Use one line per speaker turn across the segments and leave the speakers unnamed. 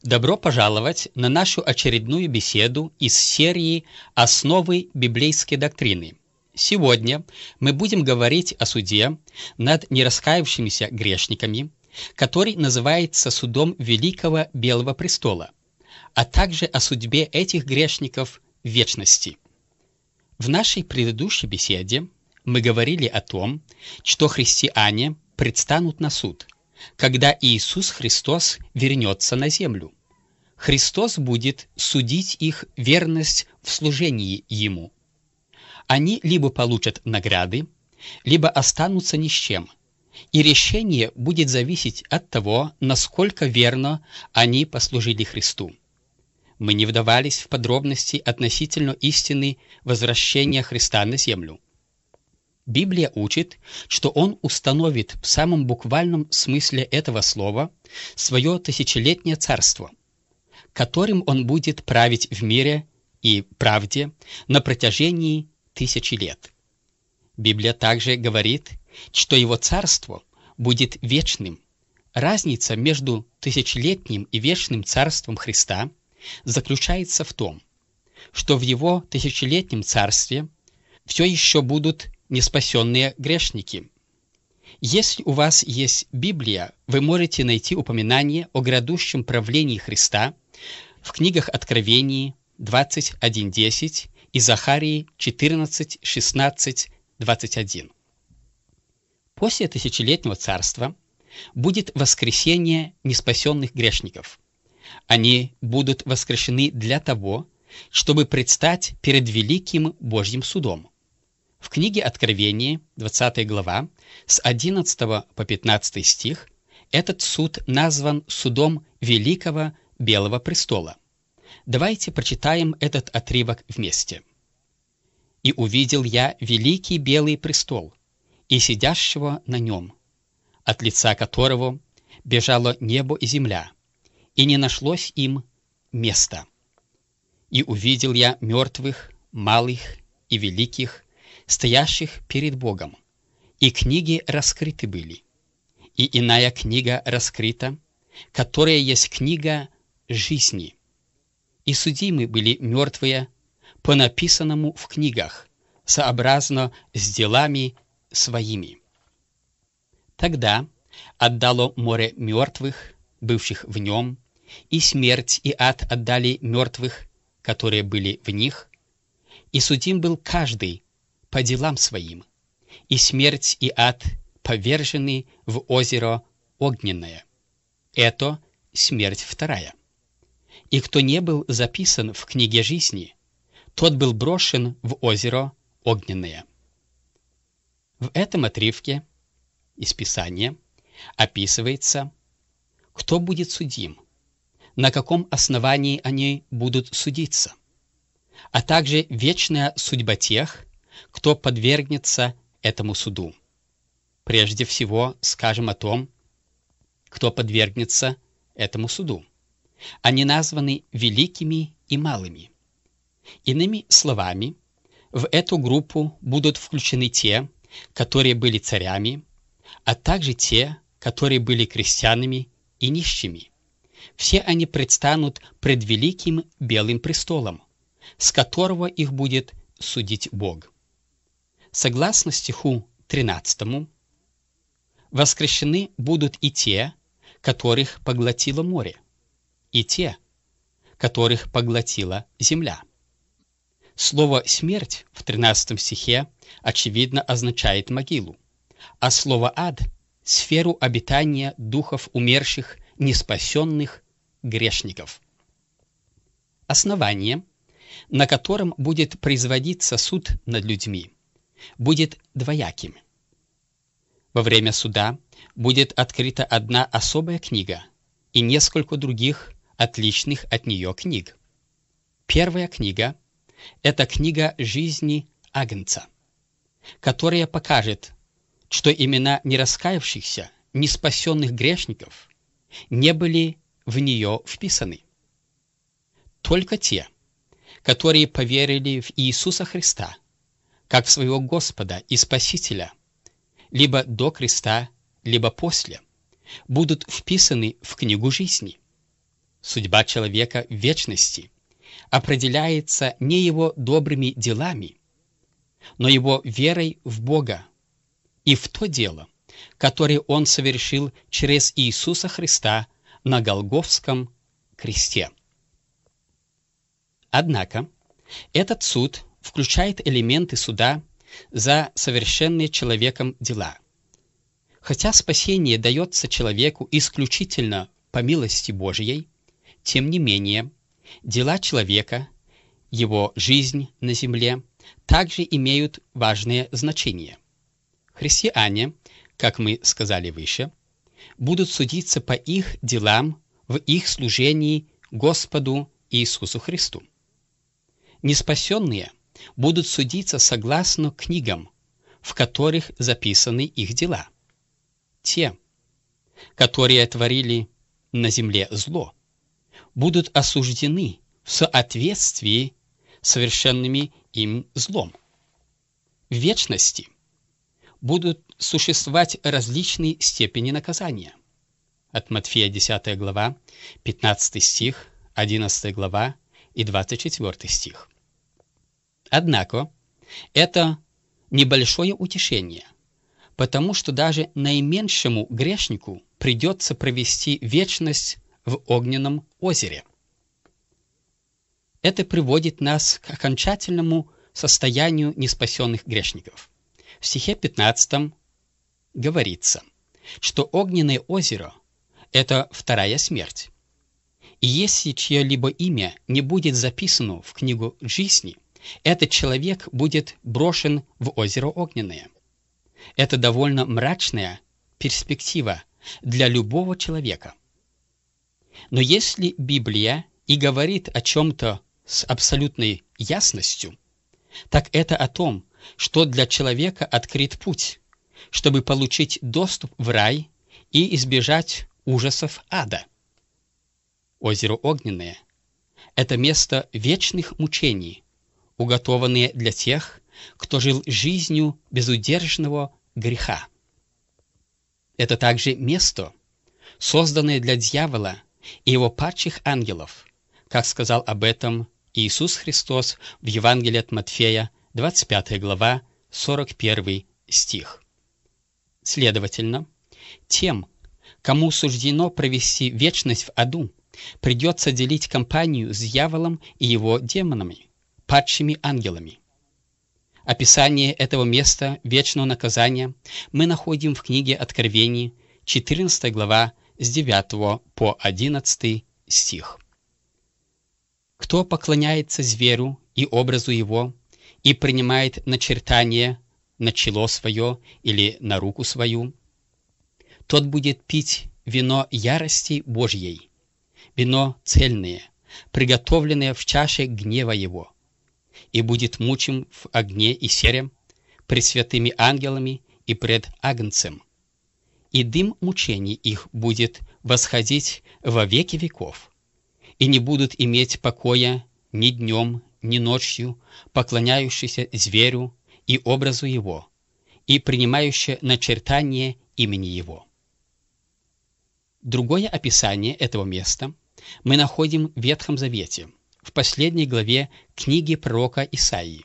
Добро пожаловать на нашу очередную беседу из серии «Основы библейской доктрины». Сегодня мы будем говорить о суде над нераскаявшимися грешниками, который называется судом Великого Белого Престола, а также о судьбе этих грешников в вечности. В нашей предыдущей беседе мы говорили о том, что христиане предстанут на суд, когда Иисус Христос вернется на землю. Христос будет судить их верность в служении Ему. Они либо получат награды, либо останутся ни с чем, и решение будет зависеть от того, насколько верно они послужили Христу. Мы не вдавались в подробности относительно истины возвращения Христа на землю. Библия учит, что Он установит в самом буквальном смысле этого слова свое тысячелетнее царство, которым Он будет править в мире и правде на протяжении 1000 лет. Библия также говорит, что Его царство будет вечным. Разница между тысячелетним и вечным царством Христа заключается в том, что в Его тысячелетнем царстве все еще будут неспасенные грешники. Если у вас есть Библия, вы можете найти упоминание о грядущем правлении Христа в книгах Откровений 21:10 и Захарии 14:16-21. После тысячелетнего царства будет воскресение неспасенных грешников. Они будут воскрешены для того, чтобы предстать перед великим Божьим судом. В книге Откровения, 20 глава, с 11 по 15 стих, этот суд назван судом Великого Белого Престола. Давайте прочитаем этот отрывок вместе. «И увидел я великий белый престол, и сидящего на нем, от лица которого бежало небо и земля, и не нашлось им места. И увидел я мертвых, малых и великих, стоящих перед Богом, и книги раскрыты были. И иная книга раскрыта, которая есть книга жизни. И судимы были мертвые по написанному в книгах, сообразно с делами своими. Тогда отдало море мертвых, бывших в нем, и смерть и ад отдали мертвых, которые были в них, и судим был каждый по делам своим, и смерть и ад повержены в озеро огненное. Это смерть вторая. И кто не был записан в книге жизни, тот был брошен в озеро огненное». В этом отрывке из Писания описывается, кто будет судим, на каком основании они будут судиться, а также вечная судьба тех, кто подвергнется этому суду. Прежде всего скажем о том, кто подвергнется этому суду. Они названы великими и малыми. Иными словами, в эту группу будут включены те, которые были царями, а также те, которые были крестьянами и нищими. Все они предстанут пред великим белым престолом, с которого их будет судить Бог. Согласно стиху 13, воскрешены будут и те, которых поглотило море, и те, которых поглотила земля. Слово «смерть» в 13 стихе, очевидно, означает могилу, а слово «ад» — сферу обитания духов умерших, неспасенных грешников. Основание, на котором будет производиться суд над людьми, будет двояким. Во время суда будет открыта одна особая книга и несколько других, отличных от нее книг. Первая книга — это книга жизни Агнца, которая покажет, что имена нераскаявшихся, неспасенных грешников не были в нее вписаны. Только те, которые поверили в Иисуса Христа, как в своего Господа и Спасителя, либо до креста, либо после, будут вписаны в книгу жизни. судьба человека в вечности определяется не его добрыми делами, но его верой в Бога и в то дело, которое Он совершил через Иисуса Христа на Голгофском кресте. Однако, этот суд включает элементы суда за совершенные человеком дела. Хотя спасение дается человеку исключительно по милости Божьей, тем не менее, дела человека, его жизнь на земле, также имеют важное значение. Христиане, как мы сказали выше, будут судиться по их делам в их служении Господу Иисусу Христу. Неспасенные будут судиться согласно книгам, в которых записаны их дела. Те, которые творили на земле зло, будут осуждены в соответствии с совершенными им злом. В вечности будут существовать различные степени наказания. От Матфея 10 глава, 15 стих, 11 глава и 24 стих. Однако, это небольшое утешение, потому что даже наименьшему грешнику придется провести вечность в огненном озере. Это приводит нас к окончательному состоянию неспасенных грешников. В стихе 15 говорится, что огненное озеро – это вторая смерть. И если чье-либо имя не будет записано в книгу жизни, этот человек будет брошен в озеро огненное. Это довольно мрачная перспектива для любого человека. Но если Библия и говорит о чем-то с абсолютной ясностью, так это о том, что для человека открыт путь, чтобы получить доступ в рай и избежать ужасов ада. Озеро огненное – это место вечных мучений, уготованное для тех, кто жил жизнью безудержного греха. Это также место, созданное для дьявола и его падших ангелов, как сказал об этом Иисус Христос в Евангелии от Матфея, 25 глава, 41 стих. Следовательно, тем, кому суждено провести вечность в аду, придется делить компанию с дьяволом и его демонами, падшими ангелами. Описание этого места вечного наказания мы находим в книге Откровений, 14 глава, с 9 по 11 стих. «Кто поклоняется зверю и образу его, и принимает начертание на чело свое или на руку свою, тот будет пить вино ярости Божьей, вино цельное, приготовленное в чаше гнева его, и будет мучим в огне и сере пред святыми ангелами и пред Агнцем. И дым мучений их будет восходить во веки веков, и не будут иметь покоя ни днем, ни ночью, поклоняющиеся зверю и образу его, и принимающие начертание имени его». Другое описание этого места мы находим в Ветхом Завете, в последней главе книги пророка Исаии.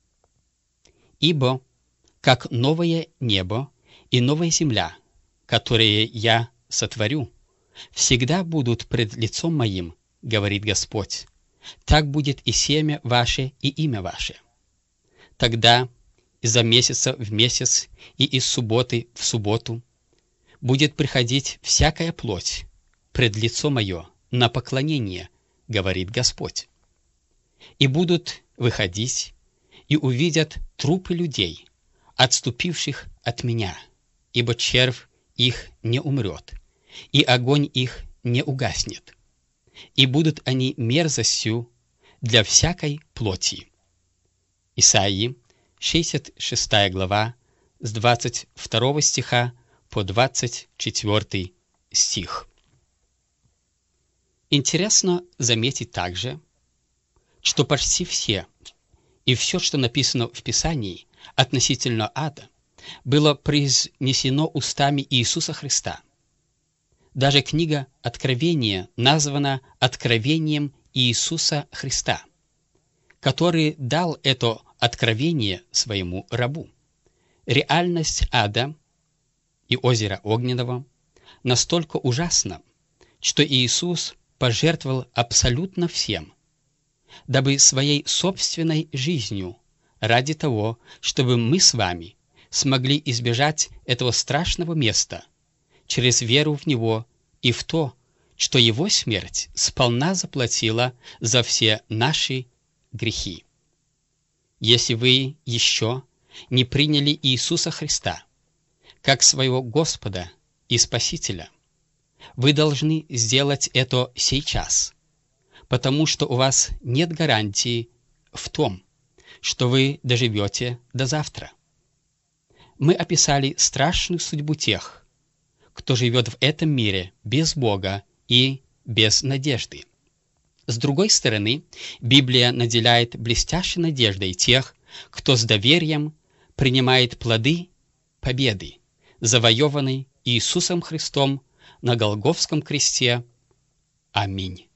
«Ибо, как новое небо и новая земля, которые я сотворю, всегда будут пред лицом моим, говорит Господь, так будет и семя ваше, и имя ваше. Тогда изо месяца в месяц и из субботы в субботу будет приходить всякая плоть пред лицо мое на поклонение, говорит Господь. И будут выходить и увидят трупы людей, отступивших от меня, ибо червь их не умрет, и огонь их не угаснет, и будут они мерзостью для всякой плоти». Исаии, 66 глава, с 22 стиха по 24 стих. Интересно заметить также, что почти все и все, что написано в Писании относительно ада, было произнесено устами Иисуса Христа. Даже книга Откровения названа откровением Иисуса Христа, который дал это откровение своему рабу. Реальность ада и озера Огненного настолько ужасна, что Иисус пожертвовал абсолютно всем, дабы своей собственной жизнью, ради того, чтобы мы с вами смогли избежать этого страшного места через веру в Него и в то, что Его смерть сполна заплатила за все наши грехи. Если вы еще не приняли Иисуса Христа как своего Господа и Спасителя, вы должны сделать это сейчас, потому что у вас нет гарантии в том, что вы доживете до завтра. Мы описали страшную судьбу тех, кто живет в этом мире без Бога и без надежды. С другой стороны, Библия наделяет блестящей надеждой тех, кто с доверием принимает плоды победы, завоеванной Иисусом Христом на Голгофском кресте. Аминь.